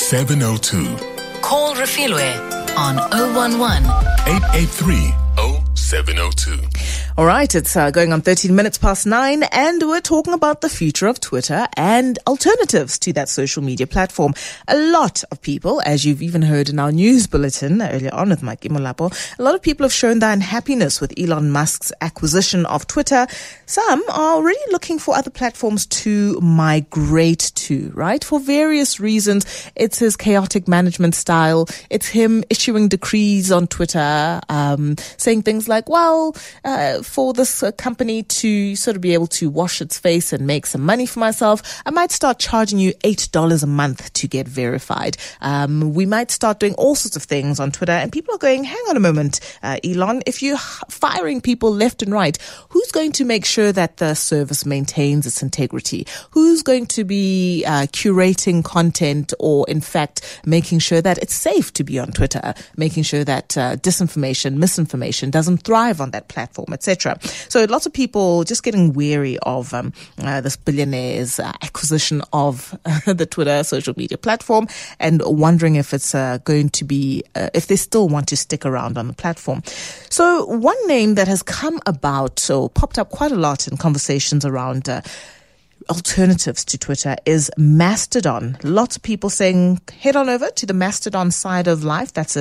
0702. Call Refilwe on 011 883 0702. All right, it's going on 13 minutes past 9, and we're talking about the future of Twitter and alternatives to that social media platform. A lot of people, as you've even heard in our news bulletin earlier on with Mike Imolapo, a lot of people have shown their unhappiness with Elon Musk's acquisition of Twitter. Some are already looking for other platforms to migrate to, right? For various reasons. It's his chaotic management style. It's him issuing decrees on Twitter, saying things like, well, for this company to sort of be able to wash its face and make some money for myself, I might start charging you $8 a month to get verified. We might start doing all sorts of things on Twitter, and people are going, hang on a moment, Elon, if you're firing people left and right, who's going to make sure that the service maintains its integrity? Who's going to be curating content, or in fact making sure that it's safe to be on Twitter, making sure that disinformation, misinformation doesn't thrive on that platform, etc. So lots of people just getting weary of this billionaire's acquisition of the Twitter social media platform, and wondering if it's going to be, if they still want to stick around on the platform. So one name that has come about, or popped up quite a lot in conversations around alternatives to Twitter, is Mastodon. Lots of people saying head on over to the Mastodon side of life. That's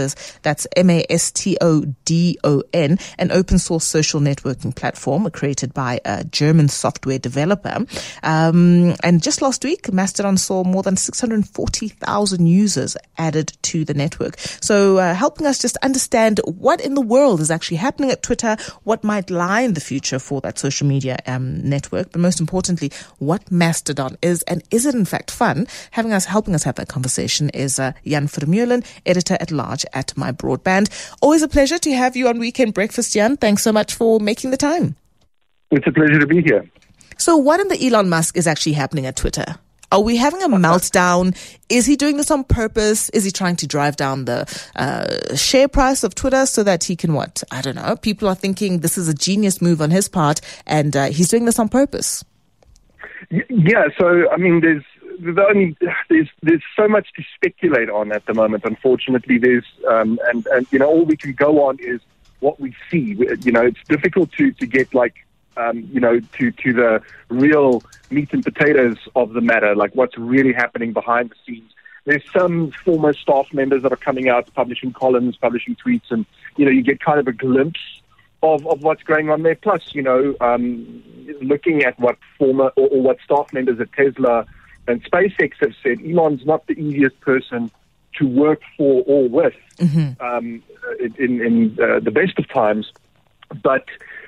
Mastodon, an open source social networking platform created by a German software developer. And just last week, Mastodon saw more than 640,000 users added to the network. So helping us just understand what in the world is actually happening at Twitter, what might lie in the future for that social media network, but most importantly, what Mastodon is, and is it in fact fun? Helping us have that conversation is Jan Vermeulen, editor-at-large at My Broadband. Always a pleasure to have you on Weekend Breakfast, Jan. Thanks so much for making the time. It's a pleasure to be here. So what in the Elon Musk is actually happening at Twitter? Are we having a meltdown? Is he doing this on purpose? Is he trying to drive down the share price of Twitter so that he can what? I don't know. People are thinking this is a genius move on his part, and he's doing this on purpose. Yeah, so I mean, there's so much to speculate on at the moment. Unfortunately, there's and you know, all we can go on is what we see. You know, it's difficult to get like you know, to the real meat and potatoes of the matter, like what's really happening behind the scenes. There's some former staff members that are coming out, publishing columns, publishing tweets, and you know, you get kind of a glimpse of what's going on there. Plus, you know, looking at what former or what staff members at Tesla and SpaceX have said, Elon's not the easiest person to work for or with in the best of times. But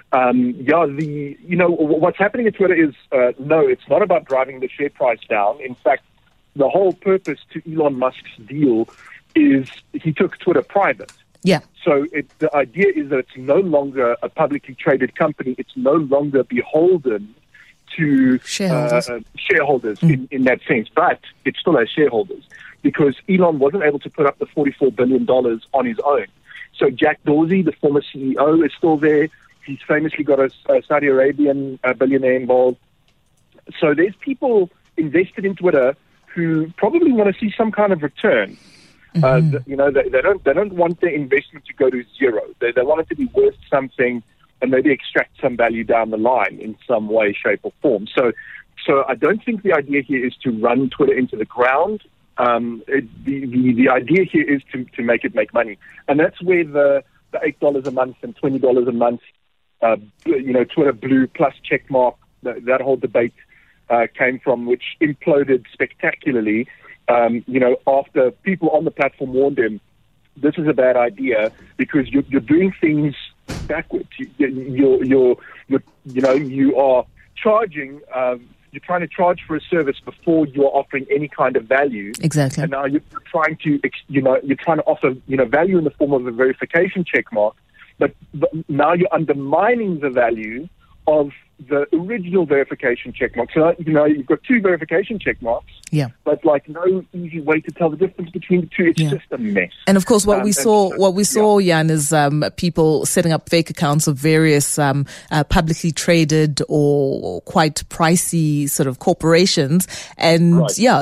what's happening at Twitter is no, it's not about driving the share price down. In fact, the whole purpose to Elon Musk's deal is he took Twitter private. Yeah. So the idea is that it's no longer a publicly traded company. It's no longer beholden to shareholders in that sense. But it still has shareholders because Elon wasn't able to put up the $44 billion on his own. So Jack Dorsey, the former CEO, is still there. He's famously got a Saudi Arabian billionaire involved. So there's people invested in Twitter who probably want to see some kind of return. You know, they don't want their investment to go to zero. They want it to be worth something and maybe extract some value down the line in some way, shape, or form. So I don't think the idea here is to run Twitter into the ground. The idea here is to make it make money, and that's where the $8 a month and $20 a month, you know, Twitter Blue plus checkmark, that whole debate came from, which imploded spectacularly. You know, after people on the platform warned him, this is a bad idea because you're doing things backwards. You are charging. You're trying to charge for a service before you are offering any kind of value. Exactly. And now you're trying to offer value in the form of a verification check mark, but now you're undermining the value of the original verification check mark. So, you know, you've got two verification check marks, but like no easy way to tell the difference between the two. It's just a mess. And of course, what we saw, Jan, is people setting up fake accounts of various publicly traded or quite pricey sort of corporations, and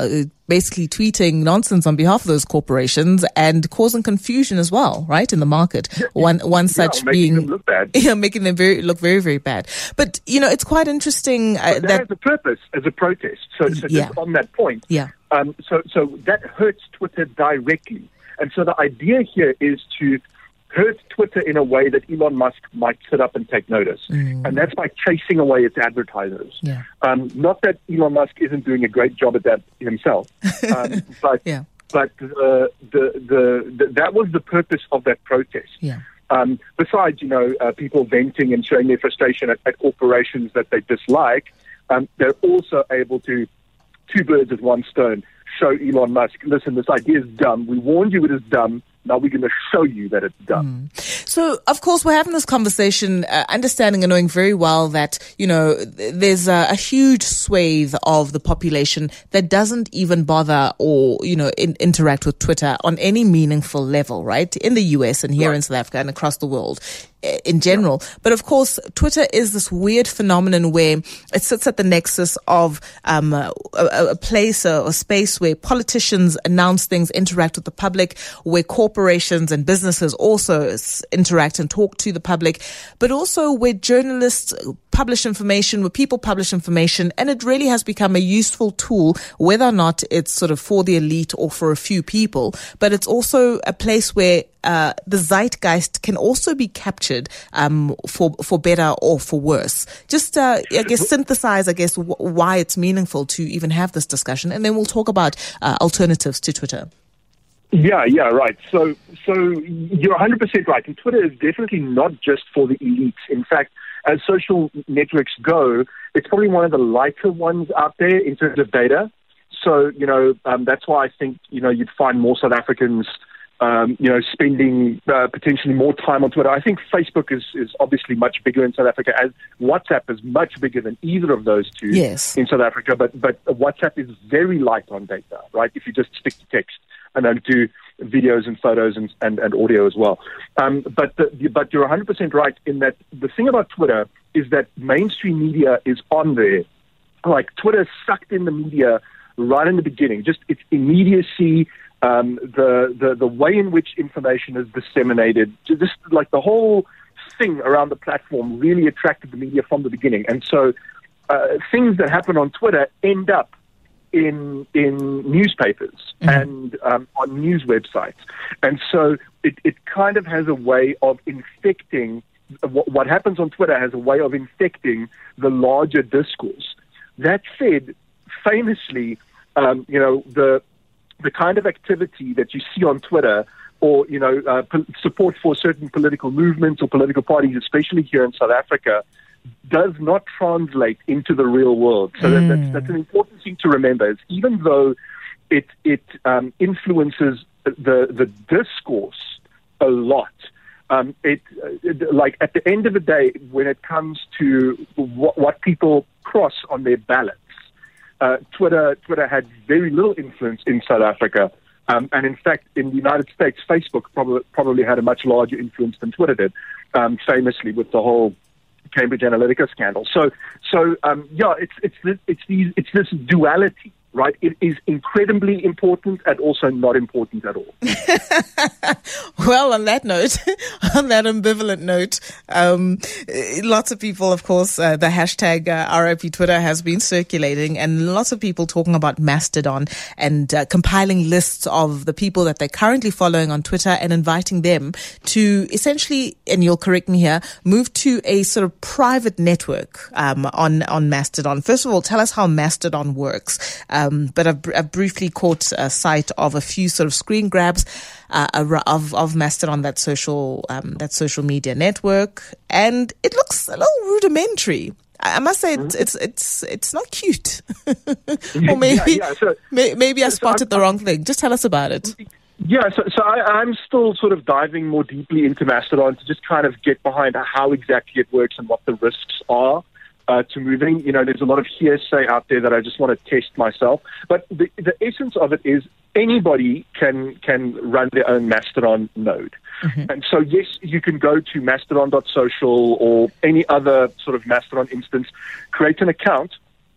basically tweeting nonsense on behalf of those corporations and causing confusion as well, right, in the market. One such being them look bad. making them look very, very bad. But it's quite interesting that has a purpose as a protest. So just on that point, so that hurts Twitter directly, and so the idea here is to hurt Twitter in a way that Elon Musk might sit up and take notice. And that's by chasing away its advertisers. Not that Elon Musk isn't doing a great job at that himself, but that was the purpose of that protest. Besides, people venting and showing their frustration at corporations that they dislike, they're also able to, two birds with one stone, show Elon Musk, listen, this idea is dumb. We warned you it is dumb. Now we're going to show you that it's dumb. So, of course, we're having this conversation, understanding and knowing very well that, there's a huge swathe of the population that doesn't even bother or, interact with Twitter on any meaningful level, right? In the US and here in South Africa and across the world in general. But of course, Twitter is this weird phenomenon where it sits at the nexus of a place or a space where politicians announce things, interact with the public, where corporations and businesses also interact and talk to the public, but also where journalists publish information, where people publish information, and it really has become a useful tool, whether or not it's sort of for the elite or for a few people. But it's also a place where the zeitgeist can also be captured for better or for worse. Just, synthesize, why it's meaningful to even have this discussion, and then we'll talk about alternatives to Twitter. Yeah, right. So you're 100% right. And Twitter is definitely not just for the elites. In fact, as social networks go, it's probably one of the lighter ones out there in terms of data. So, that's why I think, you'd find more South Africans, spending potentially more time on Twitter. I think Facebook is obviously much bigger in South Africa, as WhatsApp is much bigger than either of those two in South Africa. But WhatsApp is very light on data, right? If you just stick to text and then do videos and photos and audio as well. But you're 100% right in that the thing about Twitter is that mainstream media is on there. Like, Twitter sucked in the media right in the beginning. Just its immediacy, the way in which information is disseminated, just like the whole thing around the platform really attracted the media from the beginning. And so things that happen on Twitter end up in newspapers and on news websites. And so it kind of has a way of infecting, what happens on Twitter has a way of infecting the larger discourse. That said, famously, the kind of activity that you see on Twitter, or support for certain political movements or political parties, especially here in South Africa, does not translate into the real world. So that's an important thing to remember. Is even though it influences the discourse a lot, like at the end of the day, when it comes to what people cross on their ballots, Twitter had very little influence in South Africa. And in fact, in the United States, Facebook probably had a much larger influence than Twitter did, famously with the whole Cambridge Analytica scandal. So it's this duality, right? It is incredibly important and also not important at all. Well, on that note, on that ambivalent note, lots of people, of course, the hashtag RIP Twitter has been circulating, and lots of people talking about Mastodon and compiling lists of the people that they're currently following on Twitter and inviting them to essentially, and you'll correct me here, move to a sort of private network on Mastodon. First of all, tell us how Mastodon works. But I've briefly caught sight of a few sort of screen grabs of Mastodon, that social media network, and it looks a little rudimentary. I must say it's not cute. Or maybe maybe I spotted the wrong thing. Just tell us about it. Yeah, so I'm still sort of diving more deeply into Mastodon to just kind of get behind how exactly it works and what the risks are to moving. There's a lot of hearsay out there that I just want to test myself. But the essence of it is anybody can run their own Mastodon node. Mm-hmm. And so, yes, you can go to mastodon.social or any other sort of Mastodon instance, create an account,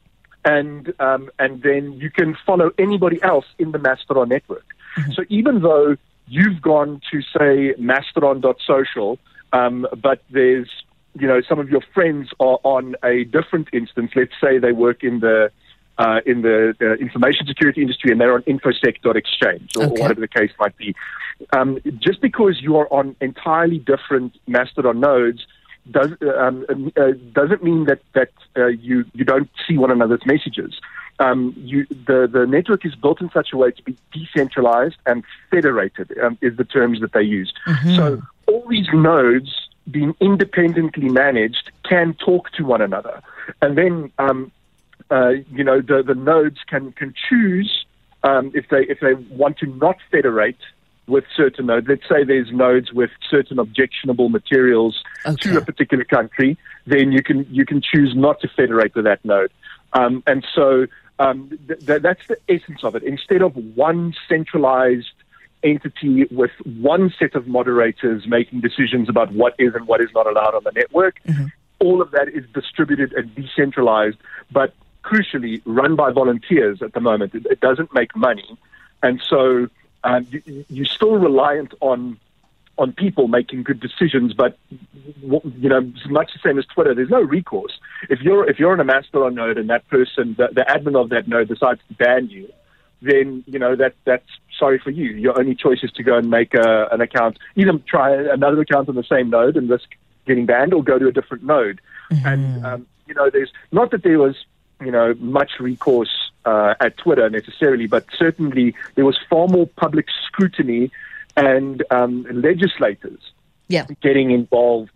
and then you can follow anybody else in the Mastodon network. Mm-hmm. So even though you've gone to, say, mastodon.social, but there's, some of your friends are on a different instance. Let's say they work in the information security industry and they're on infosec.exchange or whatever the case might be. Just because you are on entirely different Mastodon nodes doesn't mean that you don't see one another's messages. The network is built in such a way to be decentralized and federated, is the terms that they use. Mm-hmm. So all these nodes being independently managed can talk to one another. And then, the nodes can choose if they want to not federate with certain nodes. Let's say there's nodes with certain objectionable materials to a particular country, then you can choose not to federate with that node. And so that's the essence of it. Instead of one centralized entity with one set of moderators making decisions about what is and what is not allowed on the network, all of that is distributed and decentralized, but crucially run by volunteers at the moment. It doesn't make money. And so you're still reliant on people making good decisions, but much the same as Twitter, there's no recourse. If you're on a Mastodon node and that person, the admin of that node decides to ban you, then that's sorry for you. Your only choice is to go and make an account, either try another account on the same node and risk getting banned, or go to a different node. Mm-hmm. And there's not that there was much recourse at Twitter necessarily, but certainly there was far more public scrutiny and legislators getting involved.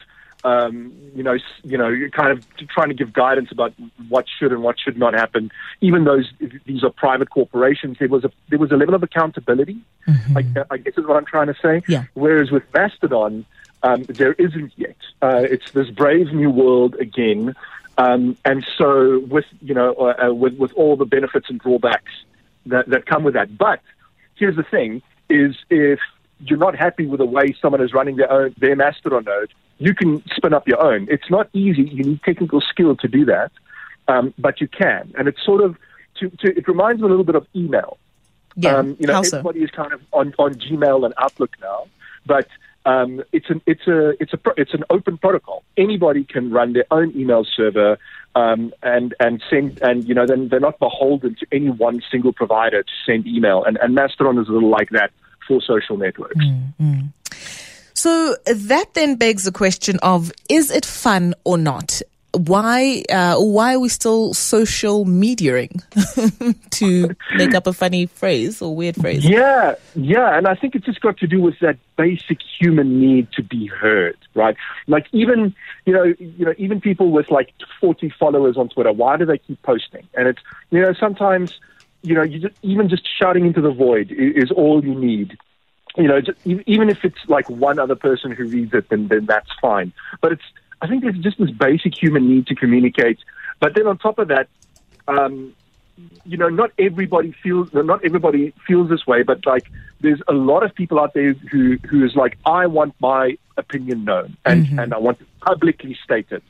Kind of trying to give guidance about what should and what should not happen. Even though these are private corporations, there was a level of accountability. Mm-hmm. I guess is what I'm trying to say. Yeah. Whereas with Mastodon, there isn't yet. It's this brave new world again. And so with all the benefits and drawbacks that come with that. But here's the thing: is if you're not happy with the way someone is running their Mastodon node, you can spin up your own. It's not easy. You need technical skill to do that, but you can. And it's sort of it reminds me a little bit of email. Yeah, everybody is kind of on Gmail and Outlook now, but it's an open protocol. Anybody can run their own email server and send, and then they're not beholden to any one single provider to send email. And Mastodon is a little like that for social networks. Mm-hmm. So that then begs the question of, is it fun or not? Why are we still social mediaing to make up a funny phrase or weird phrase? Yeah, and I think it's just got to do with that basic human need to be heard, right? Like even even people with like 40 followers on Twitter, why do they keep posting? And it's sometimes even just shouting into the void is all you need. Even if it's like one other person who reads it, then that's fine. But I think there's just this basic human need to communicate. But then on top of that, not everybody feels this way. But like, there's a lot of people out there who is like, I want my opinion known, and I want it publicly stated.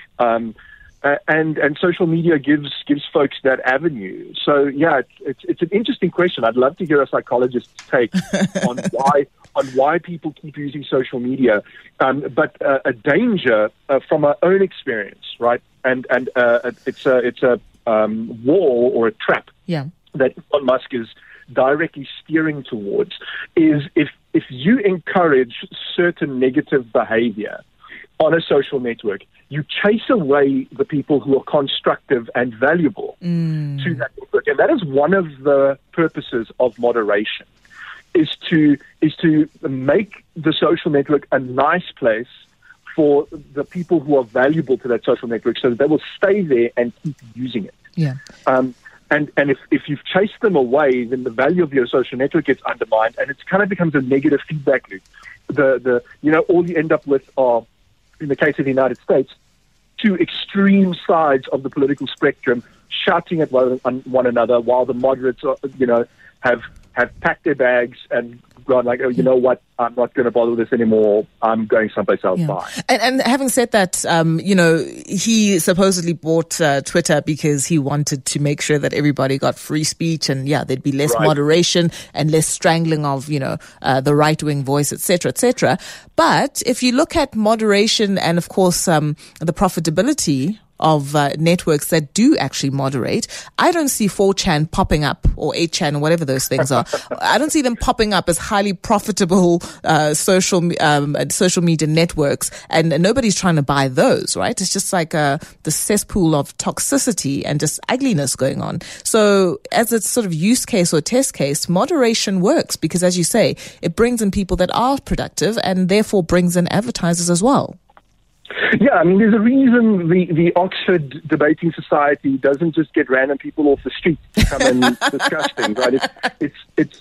And social media gives folks that avenue. So yeah, it's an interesting question. I'd love to hear a psychologist's take on why people keep using social media. But a danger from our own experience, right? And it's a wall or a trap that Elon Musk is directly steering towards is if you encourage certain negative behavior on a social network, you chase away the people who are constructive and valuable to that network. And that is one of the purposes of moderation, is to make the social network a nice place for the people who are valuable to that social network so that they will stay there and keep using it. Yeah. And if you've chased them away, then the value of your social network gets undermined, and it kind of becomes a negative feedback loop. All you end up with are, in the case of the United States, two extreme sides of the political spectrum shouting at one another, while the moderates have packed their bags and gone like, oh, you know what, I'm not going to bother with this anymore. I'm going someplace else. Bye. And having said that, he supposedly bought Twitter because he wanted to make sure that everybody got free speech, and there'd be less moderation and less strangling of, the right-wing voice, etc., etc. But if you look at moderation and, of course, the profitability of networks that do actually moderate, I don't see 4chan popping up, or 8chan, or whatever those things are. I don't see them popping up as highly profitable social media networks, and nobody's trying to buy those, right? It's just like the cesspool of toxicity and just ugliness going on. So as a sort of use case or test case, moderation works because, as you say, it brings in people that are productive and therefore brings in advertisers as well. Yeah, I mean, there's a reason the Oxford Debating Society doesn't just get random people off the street to come and discuss things, right? It's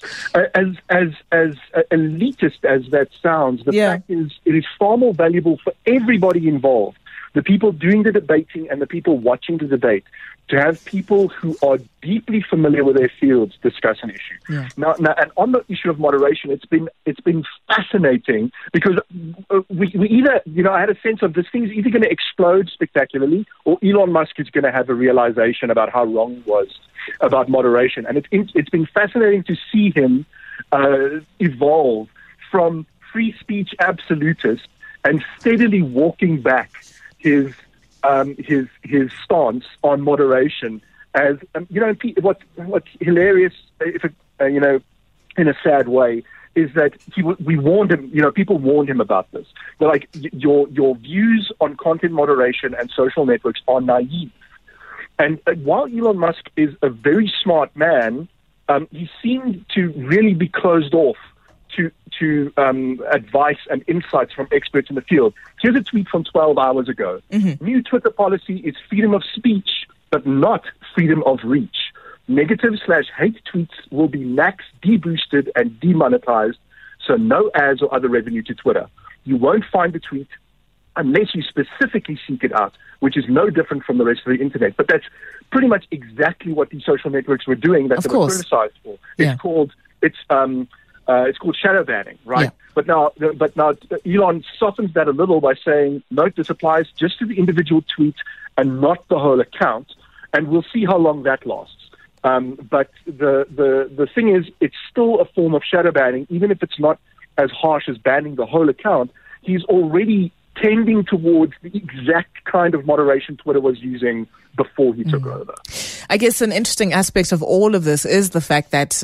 as elitist as that sounds. The fact is, it is far more valuable for everybody involved, the people doing the debating and the people watching the debate, to have people who are deeply familiar with their fields discuss an issue. Yeah. Now, and on the issue of moderation, it's been fascinating because we either, I had a sense of this thing is either going to explode spectacularly, or Elon Musk is going to have a realization about how wrong he was about moderation. And it's been fascinating to see him evolve from free speech absolutist and steadily walking back his stance on moderation as what's hilarious, in a sad way, is that we warned him. People warned him about this. They're like, your views on content moderation and social networks are naive. And while Elon Musk is a very smart man, he seemed to really be closed off to advice and insights from experts in the field. Here's a tweet from 12 hours ago. Mm-hmm. New Twitter policy is freedom of speech, but not freedom of reach. Negative/hate tweets will be maxed, deboosted, and demonetized, so no ads or other revenue to Twitter. You won't find the tweet unless you specifically seek it out, which is no different from the rest of the internet. But that's pretty much exactly what these social networks were doing that they were criticized for. It's called shadow banning, right? Yeah. But now Elon softens that a little by saying, note, this applies just to the individual tweet and not the whole account, and we'll see how long that lasts. But the thing is, it's still a form of shadow banning, even if it's not as harsh as banning the whole account. He's already tending towards the exact kind of moderation Twitter was using before he took over. I guess an interesting aspect of all of this is the fact that,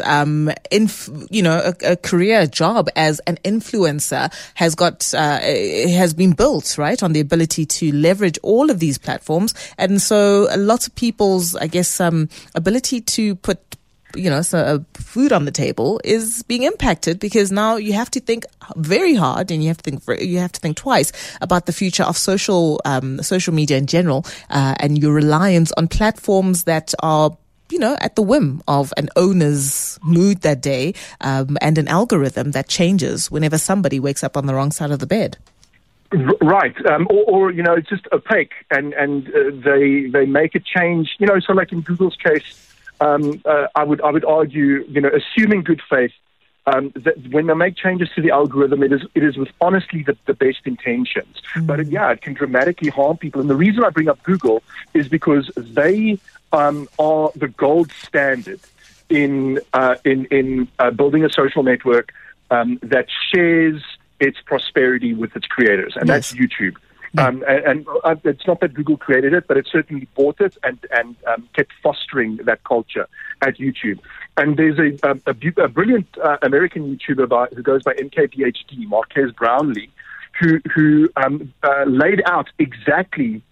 a career job as an influencer has been built, right, on the ability to leverage all of these platforms. And so lots of people's, I guess, ability to put food on the table is being impacted, because now you have to think very hard, and you have to think twice about the future of social media in general, and your reliance on platforms that are at the whim of an owner's mood that day, and an algorithm that changes whenever somebody wakes up on the wrong side of the bed. Right, or it's just opaque, and they make a change. So like in Google's case. I would argue, assuming good faith, that when they make changes to the algorithm, it is with honestly the best intentions. Mm-hmm. But it can dramatically harm people. And the reason I bring up Google is because they are the gold standard in building a social network that shares its prosperity with its creators, and that's YouTube. And it's not that Google created it, but it certainly bought it and kept fostering that culture at YouTube. And there's a brilliant American YouTuber who goes by MKBHD, Marquez Brownlee, who laid out exactly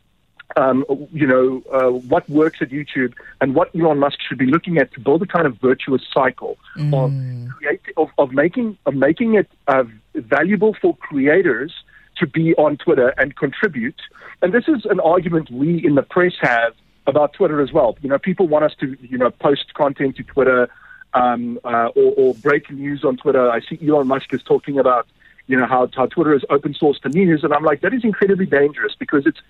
what works at YouTube and what Elon Musk should be looking at to build a kind of virtuous cycle of making it valuable for creators to be on Twitter and contribute. And this is an argument we in the press have about Twitter as well. People want us to, post content to Twitter or break news on Twitter. I see Elon Musk is talking about, how Twitter is open source to news. And I'm like, that is incredibly dangerous, because it's,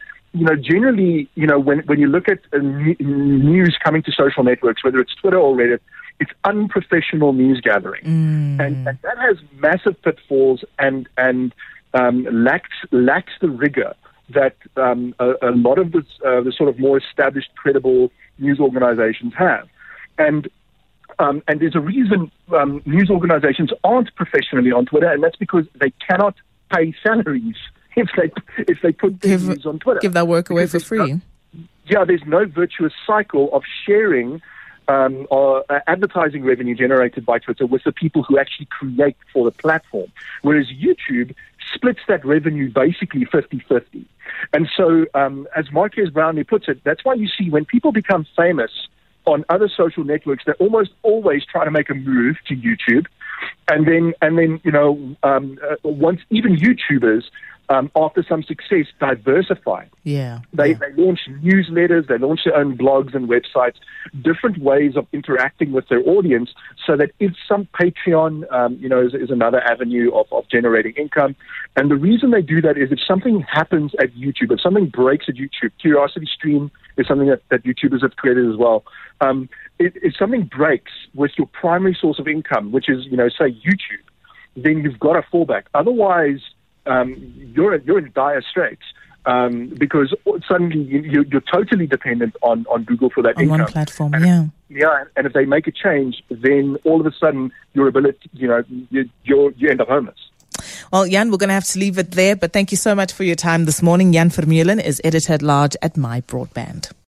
generally, when you look at news coming to social networks, whether it's Twitter or Reddit, It's unprofessional news gathering, and that has massive pitfalls and lacks the rigor that a lot of the sort of more established, credible news organizations have. And there's a reason news organizations aren't professionally on Twitter, and that's because they cannot pay salaries if they put their news on Twitter. Give that work away for free. There's no virtuous cycle of sharing or advertising revenue generated by Twitter with the people who actually create for the platform. Whereas YouTube splits that revenue basically 50-50. And so, as Marques Brownlee puts it, that's why you see when people become famous on other social networks, they're almost always trying to make a move to YouTube. And then once even YouTubers, after some success, diversify. They launch newsletters, they launch their own blogs and websites, different ways of interacting with their audience, so that if some Patreon, is another avenue of generating income. And the reason they do that is if something happens at YouTube, if something breaks at YouTube, CuriosityStream is something that YouTubers have created as well. If something breaks with your primary source of income, which is, say YouTube, then you've got a fallback. Otherwise, you're in dire straits because suddenly you're totally dependent on Google for that income. On one platform, and if they make a change, then all of a sudden your ability, you end up homeless. Well, Jan, we're going to have to leave it there, but thank you so much for your time this morning. Jan Vermeulen is editor-at-large at My Broadband.